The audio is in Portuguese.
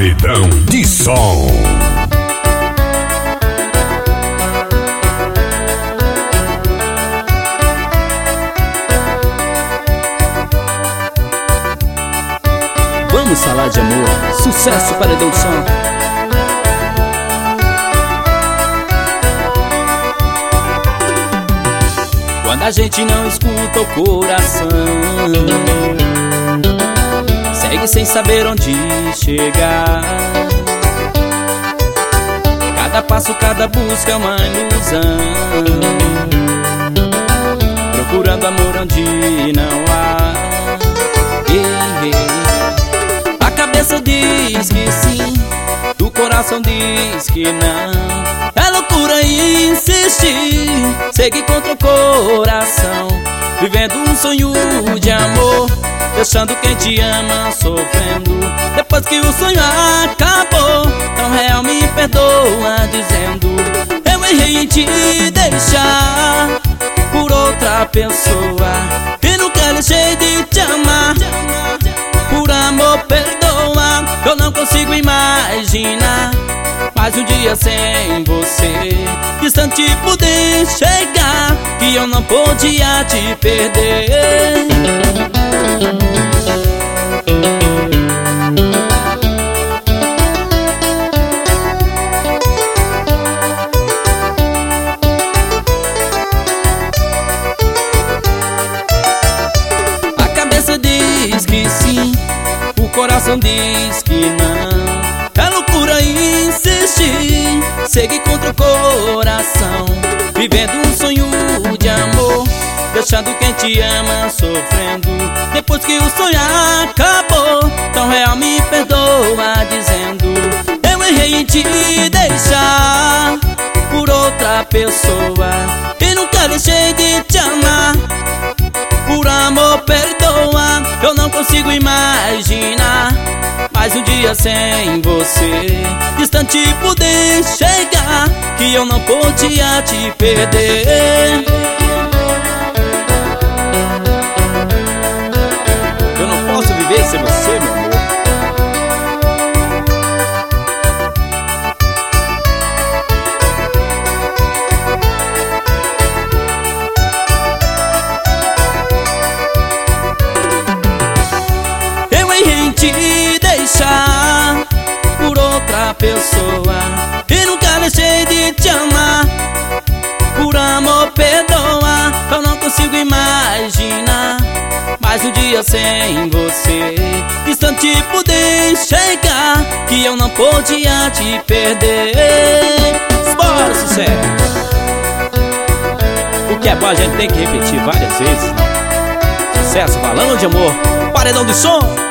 Paredão de som. Vamos falar de amor, sucesso Paredão de som. Quando a gente não escuta o coração, segue sem saber onde chegar. Cada passo, cada busca é uma ilusão, procurando amor onde não há. A cabeça diz que sim, o coração diz que não. É loucura insistir, seguir contra o coração, vivendo um sonho de amor, deixando quem te ama sofrendo. Depois que o sonho acabou, tão real me perdoa, dizendo: eu errei em te deixar por outra pessoa, e nunca deixei de te amar. Por amor perdoa, eu não consigo imaginar mais um dia sem você, distante poder chegar, que eu não podia te perder. A cabeça diz que sim, o coração diz que não. É loucura insistir, seguir contra o coração, vivendo um sonho de amor, deixando quem te ama sofrendo. Depois que o sonho acabou, tão real me perdoa, dizendo: eu errei em te deixar por outra pessoa, e nunca deixei de te amar. Por amor perdoa, eu não consigo imaginar mais um dia sem você, distante poder chegar, que eu não podia te perder. Eu não posso viver sem você, meu amor. Eu errei em te deixar por outra pessoa, e nunca deixei de te amar. Por amor perdoa, eu não consigo imaginar mais um dia sem você, distante poder chegar, que eu não podia te perder. Bora, sucesso! O que é bom a gente tem que repetir várias vezes. Sucesso falando de amor, Paredão de som.